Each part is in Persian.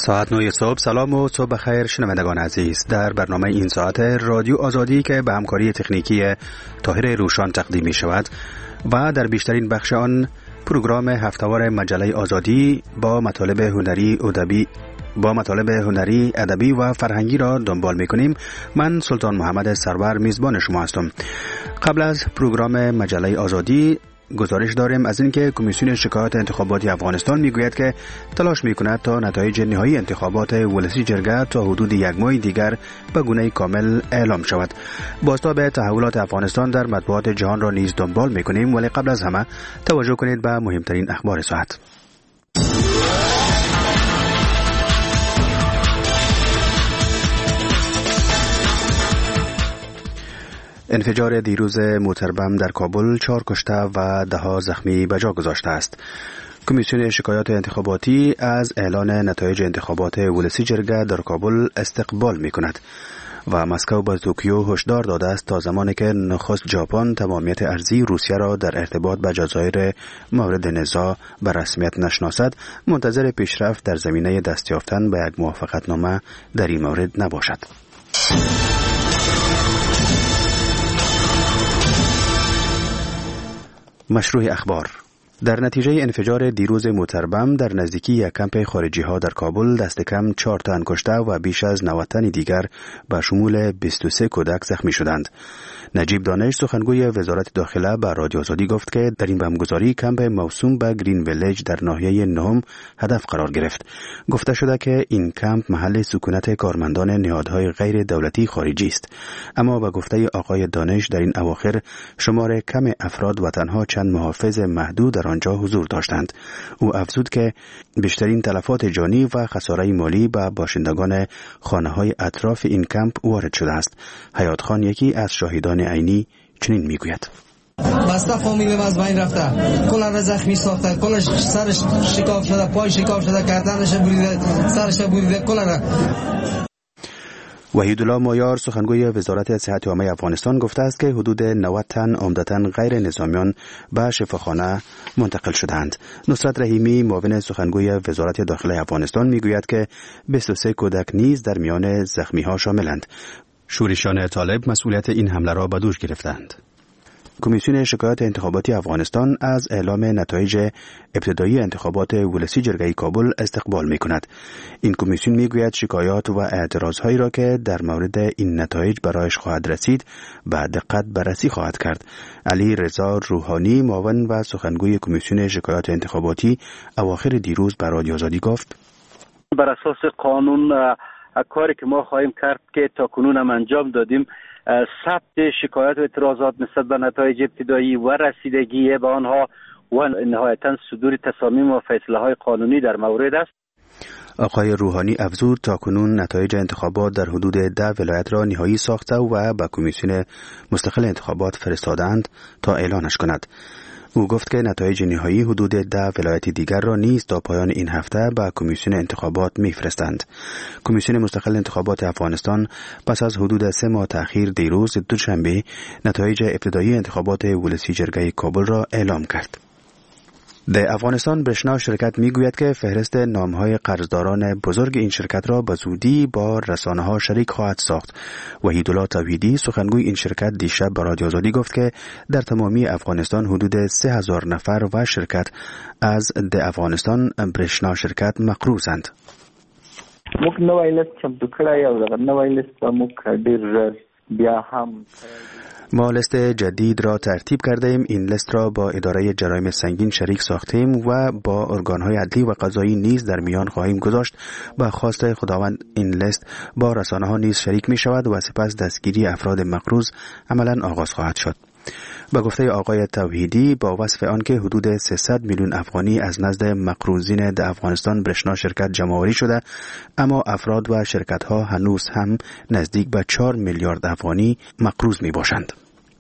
ساعت 9 صبح. سلام و صبح بخیر شنوندگان عزیز. در برنامه این ساعت رادیو آزادی که به همکاری تکنیکی طاهر روشان تقدیم می شود و در بیشترین بخش آن پروگرام هفته‌وار مجله آزادی با مطالب هنری، ادبی و فرهنگی را دنبال می‌کنیم. من سلطان محمد سرور میزبان شما هستم. قبل از پروگرام مجله آزادی گزارش داریم از اینکه کمیسیون شکایات انتخاباتی افغانستان میگوید که تلاش میکند تا نتایج نهایی انتخابات ولسی جرگه تا حدود یک ماه دیگر به گونه کامل اعلام شود. بازتاب تحولات افغانستان در مطبوعات جهان را نیز دنبال میکنیم، ولی قبل از همه توجه کنید به مهمترین اخبار ساعت. انفجار دیروز موتربم در کابل 4 کشته و 10 زخمی به جا گذاشته است. کمیسیون شکایات انتخاباتی از اعلان نتایج انتخابات ولسی جرگه در کابل استقبال می کند و مسکو به توکیو هشدار داده است تا زمانی که نخست ژاپن تمامیت ارضی روسیه را در ارتباط به جزایر مورد نزاع به رسمیت نشناسد، منتظر پیشرفت در زمینه دست یافتن به یک موافقتنامه در این مورد نباشد. مشروع اخبار. در نتیجه انفجار دیروز موتربم در نزدیکی یک کمپ خارجی ها در کابل دست کم 4 تن کشته و بیش از 90 تن دیگر به شمول 23 کودک زخمی شدند. نجیب دانش سخنگوی وزارت داخله به رادیو آزادی گفت که در این بمبگذاری کمپ موسوم به گرین ویلیج در ناحیه نهم هدف قرار گرفت. گفته شده که این کمپ محل سکونت کارمندان نهادهای غیر دولتی خارجی است، اما به گفته آقای دانش در این اواخر شمار کم افراد و تنها چند محافظ محدود در آنجا حضور داشتند. او افزود که بیشترین تلفات جانی و خساره مالی به باشندگان خانه‌های اطراف این کمپ وارد شده است. حیات خان، یکی از شاهدان عینی، چنین میگوید: بسته فامیلم از بین رفته، کل را زخمی ساخته، کلش سرش شکاف شده، پای شکاف شده، گردنش بریده، سرش بریده، کل را. وحیدالله مایار سخنگوی وزارت صحت عامه افغانستان گفته است که حدود 90 تن عمدتاً غیر نظامیان به شفاخانه منتقل شدند. نصرت رحیمی معاون سخنگوی وزارت داخله افغانستان میگوید که 23 کودک نیز در میان زخمی ها شاملند. شورشیان طالب مسئولیت این حمله را به دوش گرفتند. کمیسیون شکایات انتخاباتی افغانستان از اعلام نتایج ابتدایی انتخابات ولسی جرگه کابل استقبال می کند. این کمیسیون می گوید شکایات و اعتراضهایی را که در مورد این نتایج برایش خواهد رسید به دقت بررسی خواهد کرد. علی رضا روحانی معاون و سخنگوی کمیسیون شکایات انتخاباتی اواخر دیروز به رادیو آزادی گفت: بر اساس قانون کاری که ما خواهیم کرد که تا کنون هم انجام دادیم، ثبت شکایات و اعتراضات نسبت به نتایج ابتدایی و رسیدگی به آنها و نهایتاً صدور تصامیم و فیصله‌های قانونی در مورد است. آقای روحانی افزود تا کنون نتایج انتخابات در حدود 10 ولایت را نهایی ساخته و به کمیسیون مستقل انتخابات فرستادند تا اعلانش کند. او گفت که نتایج نهایی حدود 10 ولایت دیگر را نیز تا پایان این هفته به کمیسیون انتخابات می‌فرستند. کمیسیون مستقل انتخابات افغانستان پس از حدود 3 ماه تأخیر دیروز دوشنبه نتایج ابتدایی انتخابات ولسی جرگه کابل را اعلام کرد. در افغانستان برشنا شرکت میگوید که فهرست نامهای قرضداران بزرگ این شرکت را به زودی با رسانه‌ها شریک خواهد ساخت. وحیدالله توحیدی سخنگوی این شرکت دیشب به رادیو آزادی گفت که در تمامی افغانستان حدود 3000 نفر و شرکت از د افغانستان برشنا شرکت مقروضند. موږ نوې لیست چمتو کړی او دغه نوې لیست به موږ ډېر بیا هم ما لیست جدید را ترتیب کرده ایم. این لیست را با اداره جرایم سنگین شریک ساختیم و با ارگان‌های عدلی و قضایی نیز در میان خواهیم گذاشت. با خواست خداوند این لیست با رسانه‌ها نیز شریک می شود و سپس دستگیری افراد مقروض عملاً آغاز خواهد شد. به گفته آقای توحیدی با وصف آن که حدود 300 میلیون افغانی از نزد مقروضین در افغانستان برشنا شرکت جمع‌آوری شده، اما افراد و شرکت‌ها هنوز هم نزدیک به 4 میلیارد افغانی مقروض می‌باشند.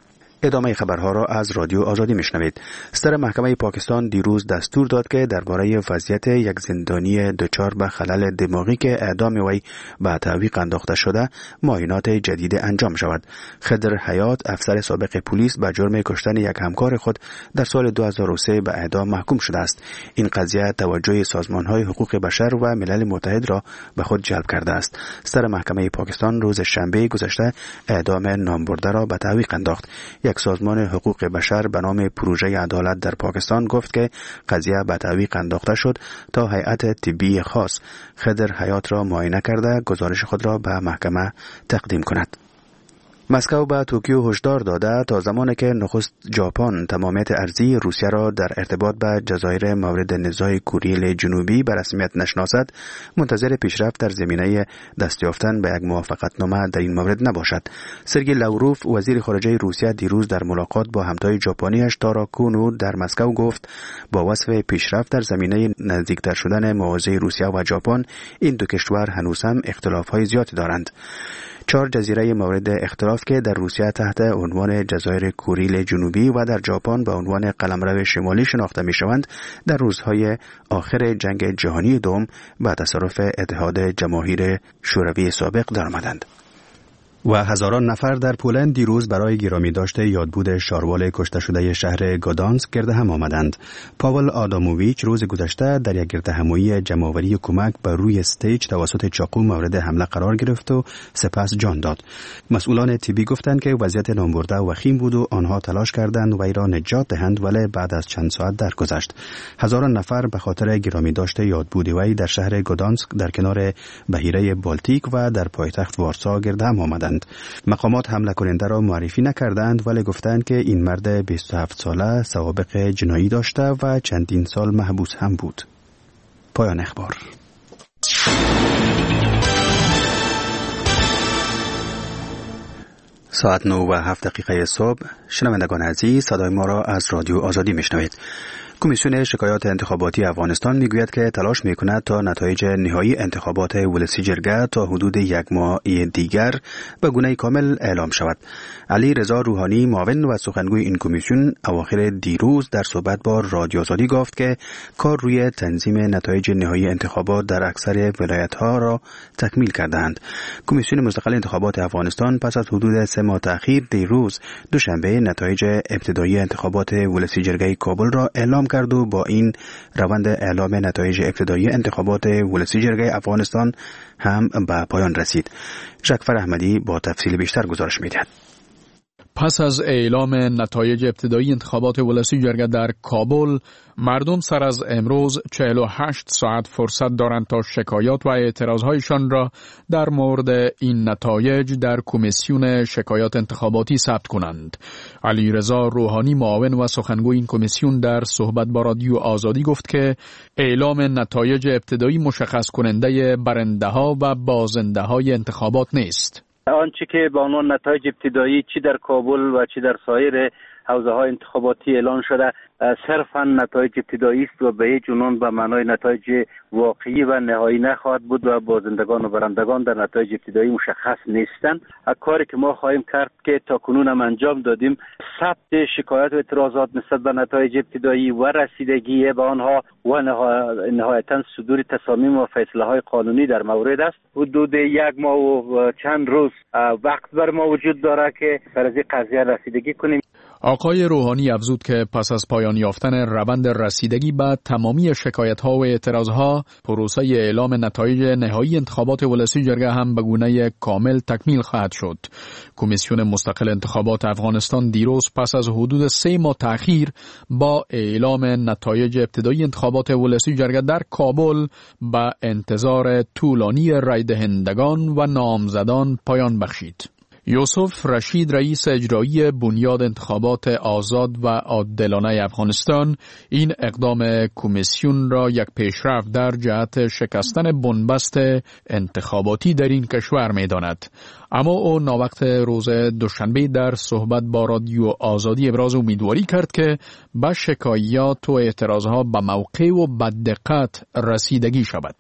ادامه خبرها را از رادیو آزادی میشنوید. صدر محکمه پاکستان دیروز دستور داد که درباره وضعیت یک زندانی دچار به خلل دماغی که اعدام وی به تعویق انداخته شده معاینات جدید انجام شود. خضر حیات، افسر سابق پلیس، به جرم کشتن یک همکار خود در سال 2003 به اعدام محکوم شده است. این قضیه توجه سازمان‌های حقوق بشر و ملل متحد را به خود جلب کرده است. صدر محکمه پاکستان روز شنبه گذشته اعدام نامبرده را به تعویق انداخت. یک سازمان حقوق بشر به نام پروژه عدالت در پاکستان گفت که قضیه به تعویق انداخته شد تا هیئت طبی خاص خضر حیات را معاینه کرده گزارش خود را به محکمه تقدیم کند. مسکو به توکیو هشدار داده تا زمانی که نخست ژاپن تمامیت ارضی روسیه را در ارتباط به جزایر مورد نزاع کره جنوبی به رسمیت نشناسد، منتظر پیشرفت در زمینه دست یافتن به یک موافقتنامه در این مورد نباشد. سرگئی لاوروف، وزیر خارجه روسیه، دیروز در ملاقات با همتای ژاپنی‌اش تارا کونو در مسکو گفت با وصف پیشرفت در زمینه نزدیکتر شدن مواضع روسیه و ژاپن، این دو کشور هنوز هم اختلاف‌های زیادی دارند. 4 جزیره مورد اختلاف که در روسیه تحت عنوان جزایر کوریل جنوبی و در ژاپن به عنوان قلمرو شمالی شناخته می شوند، در روزهای آخر جنگ جهانی دوم به تصرف اتحاد جماهیر شوروی سابق درآمدند. و هزاران نفر در پولند دیروز برای گرامی داشته یادبود شاروال کشته شده شهر گدانسک گرد هم آمدند. پاول آداموویچ روز گذشته در یک گردهمایی جمع‌آوری کمک بر روی استیج توسط چاقو مورد حمله قرار گرفت و سپس جان داد. مسئولان طبی گفتند که وضعیت نامبرده وخیم بود و آنها تلاش کردند وی را نجات دهند، ولی بعد از چند ساعت درگذشت. هزاران نفر به خاطر گرامی داشته یادبود وی در شهر گدانسک در کنار بحیره بالتیک و در پایتخت وارسا گرد هم آمدند. مقامات حمله کننده را معرفی نکردند، ولی گفتند که این مرد 27 ساله سوابق جنایی داشته و چندین سال محبوس هم بود. پایان اخبار. ساعت 9:07 صبح. شنوندگان عزیز، صدای ما را از رادیو آزادی میشنوید. کمیسیون شکایات انتخاباتی افغانستان میگوید که تلاش میکند تا نتایج نهایی انتخابات ولسی جرگه تا حدود یک ماه دیگر به گونه کامل اعلام شود. علی رضا روحانی، معاون و سخنگوی این کمیسیون، اواخر دیروز در صحبت با رادیو آزادی گفت که کار روی تنظیم نتایج نهایی انتخابات در اکثر ولایت‌ها را تکمیل کردند. کمیسیون مستقل انتخابات افغانستان پس از حدود 3 ماه تأخیر دیروز دوشنبه نتایج ابتدایی انتخابات ولسی جرگه کابل را اعلام کرد و با این روند اعلام نتایج ابتدایی انتخابات ولسی جرگه افغانستان هم به پایان رسید. شکفر احمدی با تفصیل بیشتر گزارش می‌دهد. پس از اعلام نتایج ابتدایی انتخابات ولسی جرگه در کابل، مردم سر از امروز 48 ساعت فرصت دارند تا شکایات و اعتراضهایشان را در مورد این نتایج در کمیسیون شکایات انتخاباتی ثبت کنند. علی رضا روحانی، معاون و سخنگوی این کمیسیون، در صحبت با رادیو آزادی گفت که اعلام نتایج ابتدایی مشخص کننده برنده ها و بازنده های انتخابات نیست. آنچه که به عنوان نتایج ابتدایی چی در کابل و چی در سایر حوزه های انتخاباتی اعلان شده صرفاً نتایج ابتدایی است و به هیچ عنوان به معنای نتایج واقعی و نهایی نخواهد بود و بازندگان و برندگان در نتایج ابتدایی مشخص نیستند. کاری که ما خواهیم کرد که تا کنون هم انجام دادیم، ثبت شکایات و اعتراضات نسبت به نتایج ابتدایی و رسیدگی به آنها و نهایتاً صدور تصامیم و فیصله های قانونی در مورد است. حدود 1 ماه و چند روز وقت بر ما وجود داره که سر از این قضیه رسیدگی کنیم. آقای روحانی افزود که پس از پایان یافتن روند رسیدگی به تمامی شکایت‌ها و اعتراضها، پروسه اعلام نتایج نهایی انتخابات ولسی جرگه هم به گونه کامل تکمیل خواهد شد. کمیسیون مستقل انتخابات افغانستان دیروز پس از حدود 3 ماه تأخیر با اعلام نتایج ابتدایی انتخابات ولسی جرگه در کابل به انتظار طولانی رای دهندگان و نامزدان پایان بخشید. یوسف رشید، رئیس اجرایی بنیاد انتخابات آزاد و عادلانه افغانستان، این اقدام کمیسیون را یک پیشرفت در جهت شکستن بنبست انتخاباتی در این کشور می‌داند. اما او ناوقت روز دوشنبه در صحبت با رادیو آزادی ابراز امیدواری کرد که به شکایات و اعتراضها به موقع و به دقت رسیدگی شود.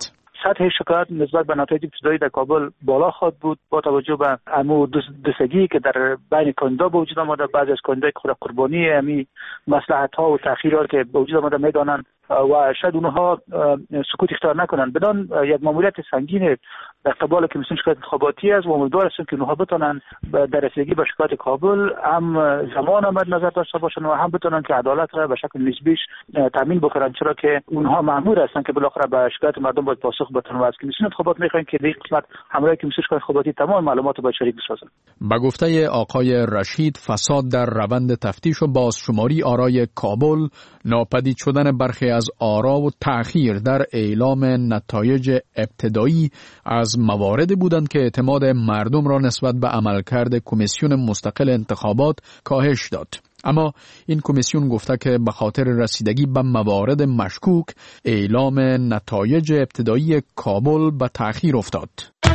سطح شکایت نسبت به نتایج ابتدایی در کابل بالا خواهد بود با توجه به امور دستگی که در بین کاندیدا به وجود آمده. بعضی از کاندیدای خود قربانی امی مصلحت ها و تأخیرات که به وجود آمده میدانند و شاید اونها سکوت اختیار نکنند. بدان یک ماموریت سنگین در قبال کمیسیون شکایت انتخاباتی است و امیدوار هستیم که اونها بتونن در رسیدگی به شکایت کابل هم زمان مد نظر داشته باشند و هم بتونن که عدالت را به شکل نسبیش تامین بکنن، چرا که اونها مأمور هستند که بالاخره به شکایت مردم باید پاسخ بدن و از کمیسیون انتخابات میخوایم که در قسمت همراه کمیسیون شکایت انتخاباتی تمام معلومات باید شریک بسازن. به گفته آقای رشید، فساد در روند تفتیش و بازشماری آرای کابل، ناپدید شدن برخی از آرا و تأخیر در اعلام نتایج ابتدایی از مواردی بودند که اعتماد مردم را نسبت به عملکرد کمیسیون مستقل انتخابات کاهش داد. اما این کمیسیون گفته که به خاطر رسیدگی به موارد مشکوک اعلام نتایج ابتدایی کابل به تأخیر افتاد.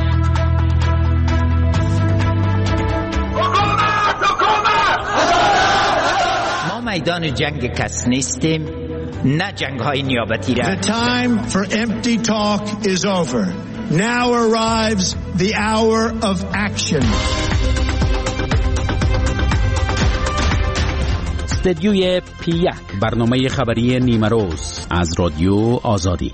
ما میدان جنگ کس نیستیم، نه جنگ های نیابتی را. The time for empty talk is over. Now arrives the hour of action. استدیوی P1 برنامه خبری نیمه روز از رادیو آزادی.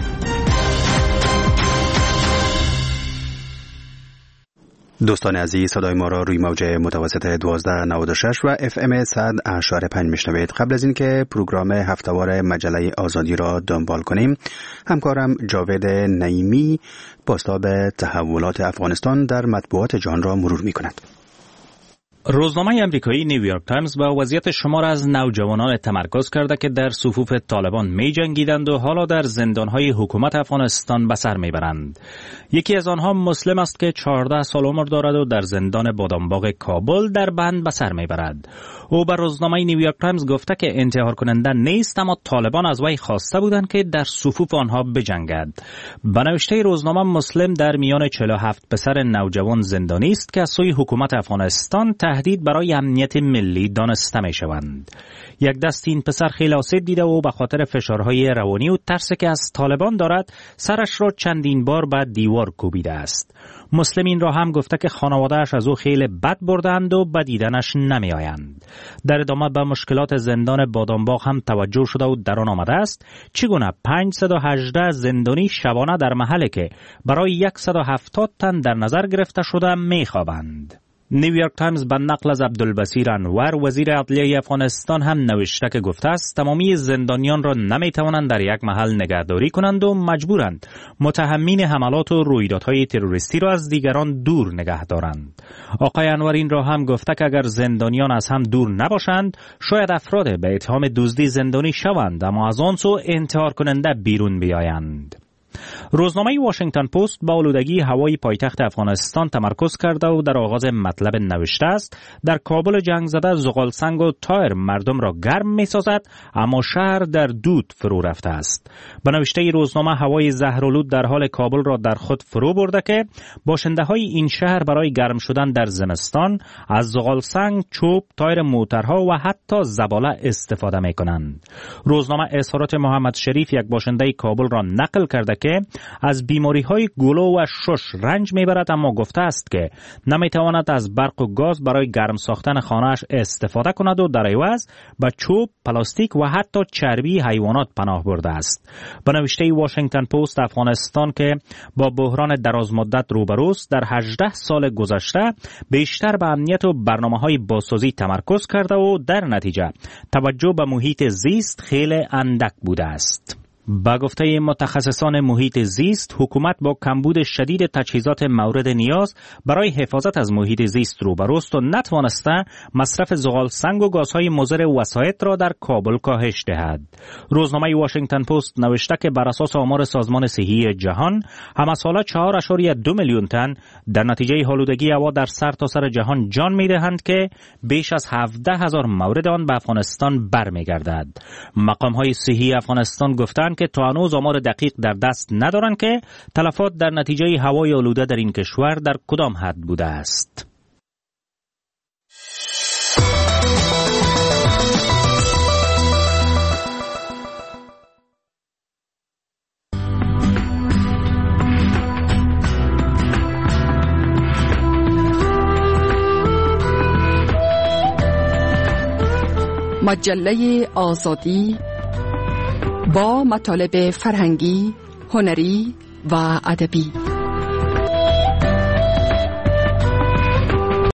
دوستان عزیز، صدای ما را روی موج متوسط 1296 و FM 100.5 میشنوید. قبل از اینکه پروگرام هفتهوار مجله آزادی را دنبال کنیم، همکارم جاوید نعیمی بازتاب تحولات افغانستان در مطبوعات جهان را مرور می‌کند. روزنامه امریکایی نیویورک تایمز با وضعیت شمار از نوجوانان تمرکز کرده که در صفوف طالبان می جنگیدند و حالا در زندانهای حکومت افغانستان به سر می برند. یکی از آنها مسلم است که 14 سال عمر دارد و در زندان بادامباغ کابل در بند به سر می برد. او به روزنامه نیویورک تایمز گفته که انتحار کننده نیست، اما طالبان از وی خواسته بودند که در صفوف آنها بجنگد. به نوشته روزنامه، مسلم در میان 47 پسر نوجوان زندانی است که از سوی حکومت افغانستان تهدید برای امنیت ملی دانسته می شوند. یک دست این پسر خیلی آسیب دیده و به خاطر فشارهای روانی و ترسی که از طالبان دارد سرش را چندین بار به دیوار کوبیده است. مسلم این را هم گفته که خانواده‌اش از او خیلی بد بردند و به دیدنش نمی آیند. در ادامه به مشکلات زندان بادامباغ هم توجه شده و در آن آمده است چگونه 518 زندانی شبانه در محلی که برای 170 تن در نظر گرفته شده می خوابند. نیویورک تایمز به نقل از عبدالبصیر انور وزیر عدلیه افغانستان هم نوشته که گفته است تمامی زندانیان را نمی توانند در یک محل نگهداری کنند و مجبورند متهمین حملات و رویدادهای تروریستی را از دیگران دور نگه دارند. آقای انور این را هم گفته که اگر زندانیان از هم دور نباشند شاید افراد به اتهام دزدی زندانی شوند اما از آن سو انتحار کننده بیرون بیایند. روزنامه واشنگتن پست با آلودگی هوای پایتخت افغانستان تمرکز کرده و در آغاز مطلب نوشته است در کابل جنگ زده زغالسنگ و تایر مردم را گرم می سازد اما شهر در دود فرو رفته است. به نوشته روزنامه هوای زهرآلود در حال کابل را در خود فرو برده که باشنده های این شهر برای گرم شدن در زمستان از زغالسنگ، چوب، تایر موترها و حتی زباله استفاده می کنند. روزنامه اظهارات محمد شریف یک باشنده کابل را نقل کرده که از بیماری‌های گلو و شش رنج می‌برد اما گفته است که نمی‌تواند از برق و گاز برای گرم ساختن خانه‌اش استفاده کند و در عوض به چوب، پلاستیک و حتی چربی حیوانات پناه برده است. به نوشته واشنگتن پست افغانستان که با بحران درازمدت روبروست در 18 سال گذشته بیشتر به امنیت و برنامه‌های بازسازی تمرکز کرده و در نتیجه توجه به محیط زیست خیلی اندک بوده است. با گفته متخصصان محیط زیست، حکومت با کمبود شدید تجهیزات مورد نیاز برای حفاظت از محیط زیست روبروست و نتوانسته مصرف زغالسنگ و گازهای مضر وسایط را در کابل کاهش دهد. روزنامه واشنگتن پست نوشته که بر اساس آمار سازمان صحی جهان همساله 4.2 میلیون تن در نتیجه آلودگی هوا در سرتاسر جهان جان می‌دهند که بیش از 17,000 مورد آن به افغانستان برمیگردد. مقام‌های صحی افغانستان گفتند که تا هنوز آمار دقیق در دست ندارند که تلفات در نتیجه هوای آلوده در این کشور در کدام حد بوده است. مجله آزادی با مطالب فرهنگی، هنری و ادبی.